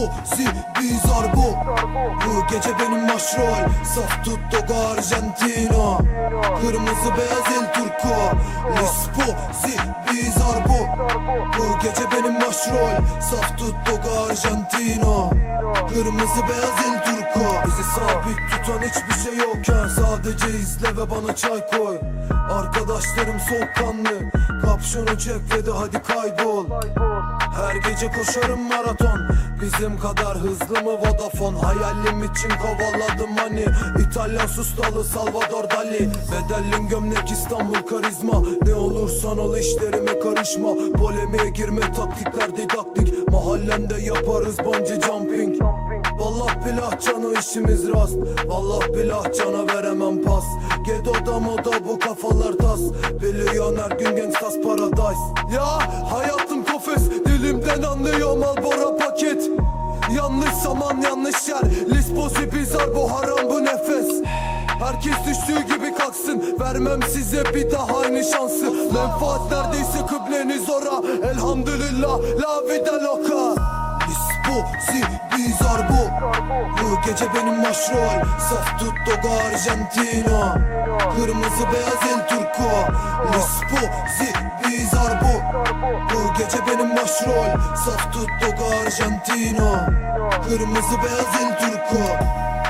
Lispo, bizar bu. Bu gece benim başrol. Saf tutto Argentina. Kırmızı beyaz el turko. Lispo, bizar bu. Bu gece benim başrol. Saf tutto Argentina. Kırmızı beyaz el turko. Bizi sabit tutan hiçbir şey yokken sadece izle ve bana çay koy. Arkadaşlarım soğukkanlı. Kapşonu çek ve de hadi kaybol. Her gece koşarım maraton. Bizim kadar hızlı mı Vodafone? Hayalim için kovaladım hani İtalyan sustalı Salvador Dali. Bedellin gömlek İstanbul karizma. Ne olursan ol işlerime karışma. Polemiğe girme taktikler didaktik. Mahallende yaparız bungee jumping. Vallah bilah cana işimiz rast. Vallah bilah cana veremem pas. Gedo'da moda bu kafalar tas. Milyoner gün Gangstas Paradise. Ya hayatım kofes. Dilimden anlıyor Marlboro paket. Yanlış zaman yanlış yer. Lisposi bizar bu haram bu nefes. Herkes düştüğü gibi kalksın. Vermem size bir daha aynı şansı. Menfaat neredeyse kıbleniz ora. Elhamdülillah la vida loca. Lispo, bizar bu. Bu gece benim başrol. Saf tutto Argentina. Kırmızı beyaz el turko. Lispo, bizar bu. Bu gece benim başrol. Saf tutto Argentina. Kırmızı beyaz el turko.